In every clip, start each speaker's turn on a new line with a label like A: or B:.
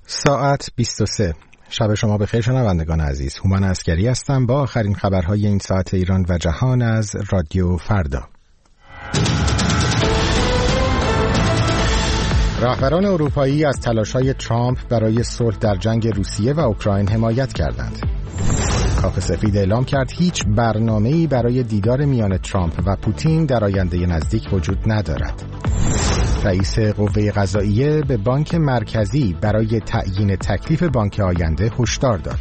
A: ساعت 23. شب شما بخیر شنوندگان عزیز. هومن عسکری هستم با آخرین خبرهای این ساعت ایران و جهان از رادیو فردا. رهبران اروپایی از تلاش‌های ترامپ برای صلح در جنگ روسیه و اوکراین حمایت کردند. کاخ سفید اعلام کرد هیچ برنامه‌ای برای دیدار میان ترامپ و پوتین در آینده نزدیک وجود ندارد. رئیس قوه قضاییه به بانک مرکزی برای تعیین تکلیف بانک آینده هشدار داد.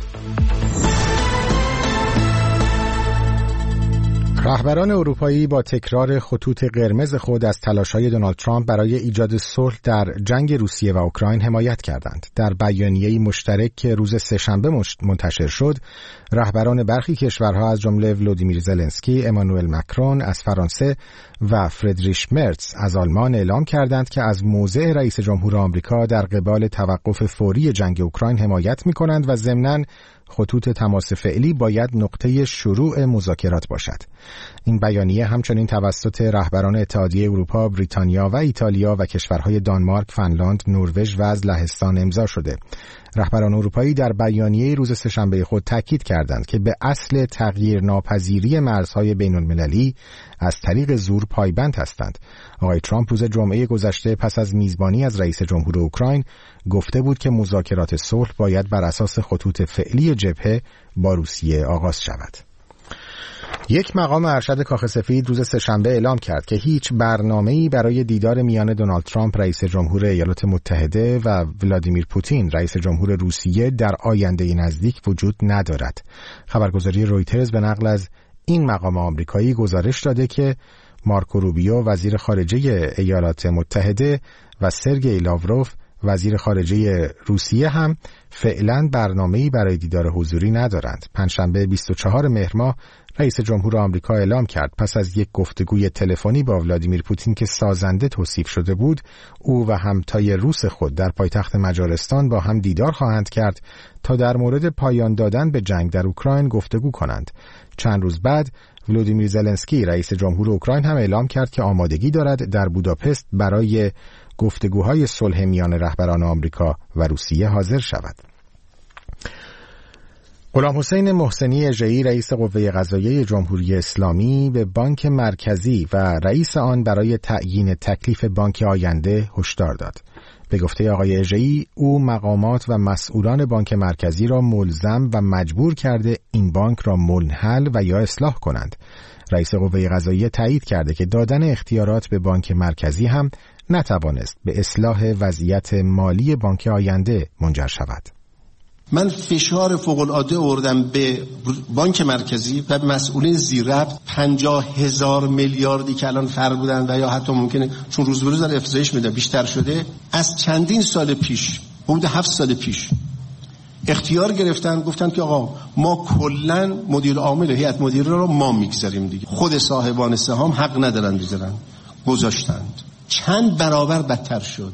A: رهبران اروپایی با تکرار خطوط قرمز خود از تلاش‌های دونالد ترامپ برای ایجاد صلح در جنگ روسیه و اوکراین حمایت کردند. در بیانیه‌ای مشترک که روز سه‌شنبه منتشر شد، رهبران برخی کشورها از جمله ولودیمیر زلنسکی، امانوئل مکرون از فرانسه و فردریش مرتز از آلمان اعلام کردند که از موضع رئیس جمهور آمریکا در قبال توقف فوری جنگ اوکراین حمایت می‌کنند و ضمناً خطوط تماس فعلی باید نقطه شروع مذاکرات باشد. این بیانیه همچنین توسط رهبران اتحادیه اروپا، بریتانیا و ایتالیا و کشورهای دانمارک، فنلاند، نروژ و از لهستان امضا شده. رهبران اروپایی در بیانیه روز سه‌شنبه خود تاکید کردند که به اصل تغییر ناپذیری مرزهای بین‌المللی از طریق زور پایبند هستند. آقای ترامپ روز جمعه گذشته پس از میزبانی از رئیس جمهور اوکراین گفته بود که مذاکرات صلح باید بر اساس خطوط فعلی جبهه با روسیه آغاز شود. یک مقام ارشد کاخ سفید روز سه‌شنبه اعلام کرد که هیچ برنامه‌ای برای دیدار میان دونالد ترامپ رئیس جمهور ایالات متحده و ولادیمیر پوتین رئیس جمهور روسیه در آینده نزدیک وجود ندارد. خبرگزاری رویترز به نقل از این مقام آمریکایی گزارش داده که مارکو روبیو وزیر خارجه ایالات متحده و سرگئی لاوروف وزیر خارجه روسیه هم فعلا برنامه‌ای برای دیدار حضوری ندارند. پنجشنبه 24 مهر ماه رئیس جمهور آمریکا اعلام کرد پس از یک گفتگوی تلفنی با ولادیمیر پوتین که سازنده توصیف شده بود، او و همتای روس خود در پایتخت مجارستان با هم دیدار خواهند کرد تا در مورد پایان دادن به جنگ در اوکراین گفتگو کنند. چند روز بعد ولودیمیر زلنسکی رئیس جمهور اوکراین هم اعلام کرد که آمادگی دارد در بوداپست برای گفتگوهای صلح میان رهبران آمریکا و روسیه حاضر شود. غلام حسین محسنی اژه‌ای رئیس قوه قضاییه جمهوری اسلامی به بانک مرکزی و رئیس آن برای تعیین تکلیف بانک آینده هشدار داد. به گفته آقای اژه‌ای، او مقامات و مسئولان بانک مرکزی را ملزم و مجبور کرده این بانک را منحل و یا اصلاح کنند. رئیس قوه قضاییه تایید کرده که دادن اختیارات به بانک مرکزی هم نتوانست به اصلاح وضعیت مالی بانک آینده منجر شود.
B: من فشار فوق‌العاده آوردم به بانک مرکزی و مسئولین زیرربط 50,000 میلیاردی که الان فرق بودن و یا حتی ممکنه چون روز به روز داره افزایش میده بیشتر شده، از چندین سال پیش، حدود 7 سال پیش اختیار گرفتن، گفتن که آقا ما کلا مدیر عامل هیئت مدیره رو ما میگذاریم دیگه، خود صاحبان سهام حق ندارن بذارن، گذاشتند. چند برابر بدتر شد.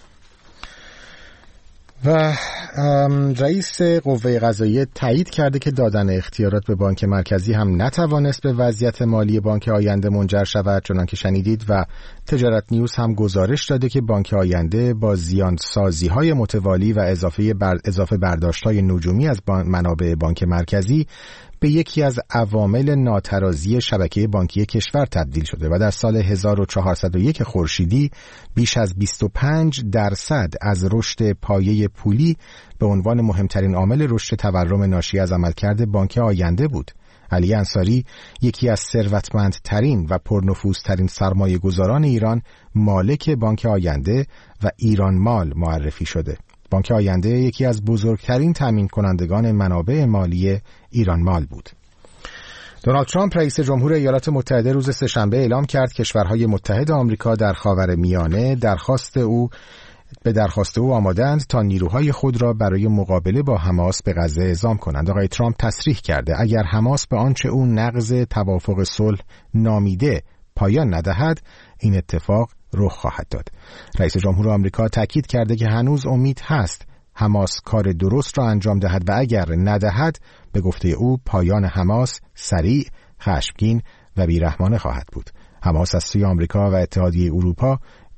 A: و رئیس قوه قضاییه تایید کرده که دادن اختیارات به بانک مرکزی هم نتوانست به وضعیت مالی بانک آینده منجر شود، چنانکه شنیدید، و تجارت نیوز هم گزارش داده که بانک آینده با زیانسازی‌های متوالی و اضافه برداشت‌های نجومی از منابع بانک مرکزی به یکی از عوامل ناترازی شبکه بانکی کشور تبدیل شده و در سال 1401 خورشیدی بیش از 25% از رشد پایه پولی به عنوان مهمترین عامل رشد تورم ناشی از عملکرد بانک آینده بود. علی انصاری، یکی از ثروتمندترین و پرنفوذترین سرمایه‌گذاران ایران، مالک بانک آینده و ایران مال معرفی شده. بانک آینده یکی از بزرگترین تامین کنندگان منابع مالی ایران مال بود. دونالد ترامپ رئیس جمهور ایالات متحده روز سه‌شنبه اعلام کرد کشورهای متحد آمریکا در خاورمیانه به درخواست او آمادند تا نیروهای خود را برای مقابله با حماس به غزه اعزام کنند. آقای ترامپ تصریح کرده اگر حماس به آنچه او نقض توافق صلح نامیده پایان ندهد، این اتفاق رخ خواهد داد. رئیس جمهور آمریکا تاکید کرده که هنوز امید هست حماس کار درست را انجام دهد و اگر ندهد، به گفته او پایان حماس سریع، خشمگین و بیرحمانه خواهد بود. حماس از سوی آمریکا و اتحادیه اروپا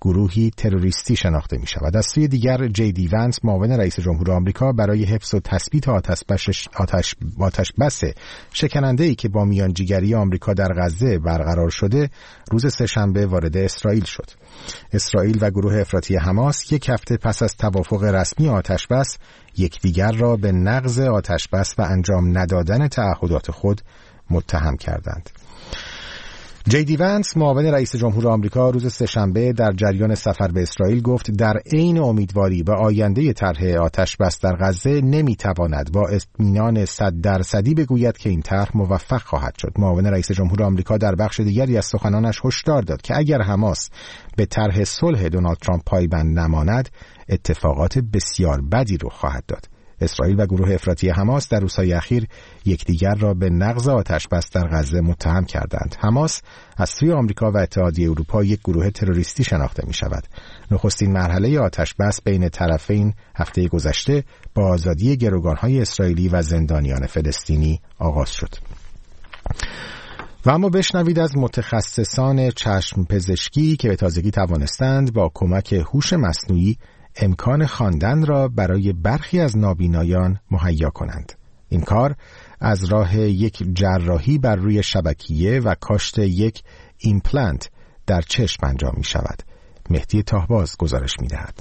A: گروهی تروریستی شناخته می شود. از سوی دیگر جی ونس معاون رئیس جمهور آمریکا برای حفظ و تثبیت آتش بس شکننده‌ای که با میانجیگری آمریکا در غزه برقرار شده روز سه‌شنبه وارد اسرائیل شد. اسرائیل و گروه افراطی حماس یک هفته پس از توافق رسمی آتش بس یکدیگر را به نقض آتش بس و انجام ندادن تعهدات خود متهم کردند. جی ونس معاون رئیس جمهور آمریکا روز سه‌شنبه در جریان سفر به اسرائیل گفت در عین امیدواری به آینده طرح آتش بس در غزه نمیتواند با اطمینان 100% بگوید که این طرح موفق خواهد شد. معاون رئیس جمهور آمریکا در بخش دیگری از سخنانش هشدار داد که اگر حماس به طرح صلح دونالد ترامپ پایبند نماند اتفاقات بسیار بدی رخ خواهد داد. اسرائیل و گروه افراطی حماس در روزهای اخیر یکدیگر را به نقض آتش بس در غزه متهم کردند. حماس از سوی آمریکا و اتحادیه اروپا یک گروه تروریستی شناخته می شود. نخستین مرحله آتش بس بین طرفین هفته گذشته با آزادی گروگانهای اسرائیلی و زندانیان فلسطینی آغاز شد. و اما بشنوید از متخصصان چشم پزشکی که به تازگی توانستند با کمک هوش مصنوعی امکان خواندن را برای برخی از نابینایان مهیا کنند. این کار از راه یک جراحی بر روی شبکیه و کاشت یک ایمپلنت در چشم انجام می شود. مهدی تاهباز گزارش می دهد.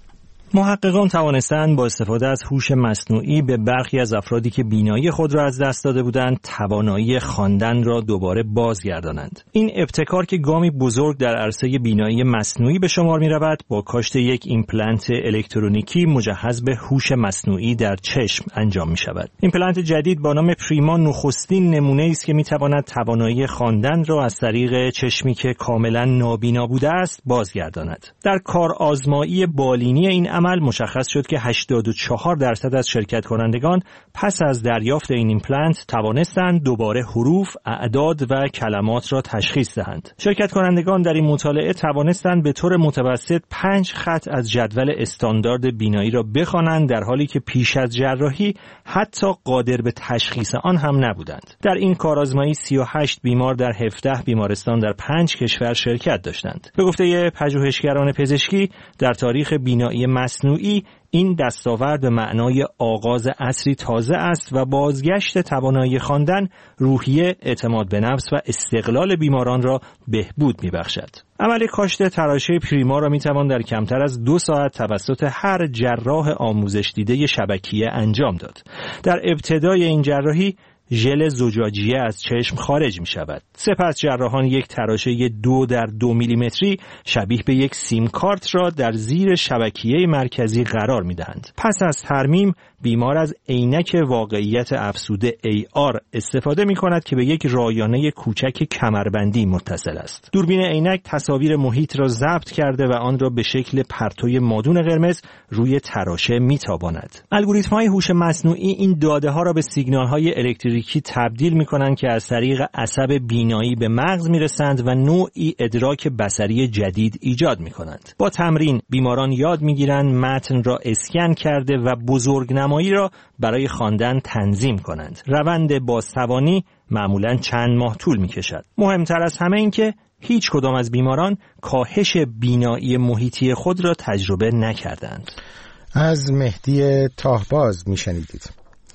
C: محققان توانستند با استفاده از هوش مصنوعی به برخی از افرادی که بینایی خود را از دست داده بودند توانایی خواندن را دوباره بازگردانند. این ابتکار که گامی بزرگ در عرصه بینایی مصنوعی به شمار می رود با کاشت یک ایمپلنت الکترونیکی مجهز به هوش مصنوعی در چشم انجام می شود. ایمپلنت جدید با نام پریما نخستین نمونه است که می تواند توانایی خواندن را از طریق چشمی که کاملا نابینا بوده است بازگرداند. در کار آزمایی بالینی این عمل مشخص شد که 84% از شرکت کنندگان پس از دریافت این ایمپلنت توانستند دوباره حروف، اعداد و کلمات را تشخیص دهند. شرکت کنندگان در این مطالعه توانستند به طور متوسط 5 خط از جدول استاندارد بینایی را بخوانند در حالی که پیش از جراحی حتی قادر به تشخیص آن هم نبودند. در این کارآزمایی 38 بیمار در 17 بیمارستان در 5 کشور شرکت داشتند. به گفته پژوهشگران پزشکی در تاریخ بینایی مصنوعی این دستاورد به معنای آغاز عصری تازه است و بازگشت توانایی خواندن، روحیه، اعتماد به نفس و استقلال بیماران را بهبود می‌بخشد. عمل کاشت تراشه پریما را می‌توان در کمتر از 2 ساعت توسط هر جراح آموزش دیده شبکیه انجام داد. در ابتدای این جراحی ژل زجاجیه از چشم خارج می شود. سپس جراحان یک تراشه 2 در 2 میلیمتری شبیه به یک سیم کارت را در زیر شبکیه مرکزی قرار می دهند. پس از ترمیم بیمار از عینک واقعیت افزوده AR استفاده می کند که به یک رایانه کوچک کمربندی متصل است. دوربین عینک تصاویر محیط را ضبط کرده و آن را به شکل پرتوی مادون قرمز روی تراشه می تاباند. الگوریتم‌های هوش مصنوعی این داده ها را به سیگنال‌های الکتریکی تبدیل می کنند که از طریق عصب بینایی به مغز می رسند و نوعی ادراک بصری جدید ایجاد می کنند. با تمرین بیماران یاد می گیرند متن را اسکن کرده و بزرگنمایی را برای خواندن تنظیم کنند. روند بازتوانی معمولاً چند ماه طول می کشد. مهمتر از همه این که هیچ کدام از بیماران کاهش بینایی محیطی خود را تجربه نکردند.
A: از مهدی تاهباز می شنیدید.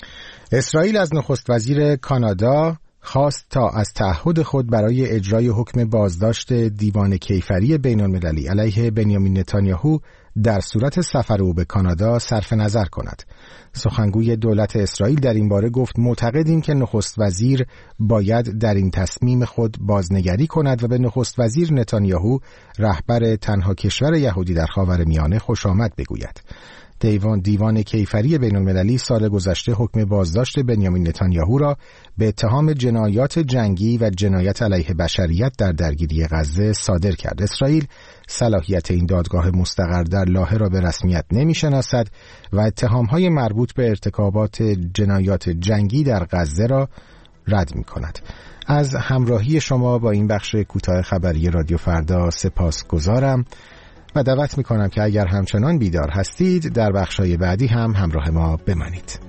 A: اسرائیل از نخست وزیر کانادا خواست تا از تعهد خود برای اجرای حکم بازداشت دیوان کیفری بین‌المللی علیه بنیامین نتانیاهو در صورت سفر او به کانادا صرف نظر کند. سخنگوی دولت اسرائیل در این باره گفت معتقدیم که نخست وزیر باید در این تصمیم خود بازنگری کند و به نخست وزیر نتانیاهو رهبر تنها کشور یهودی در خاورمیانه خوش آمد بگوید. دیوان کیفری بین‌المللی سال گذشته حکم بازداشت بنیامین نتانیاهو را به اتهام جنایات جنگی و جنایت علیه بشریت در درگیری غزه صادر کرد. اسرائیل صلاحیت این دادگاه مستقر در لاهه را به رسمیت نمی‌شناسد و اتهام‌های مربوط به ارتکابات جنایات جنگی در غزه را رد می‌کند. از همراهی شما با این بخش کوتاه خبری رادیو فردا سپاسگزارم و دعوت می‌کنم که اگر همچنان بیدار هستید در بخش‌های بعدی هم همراه ما بمانید.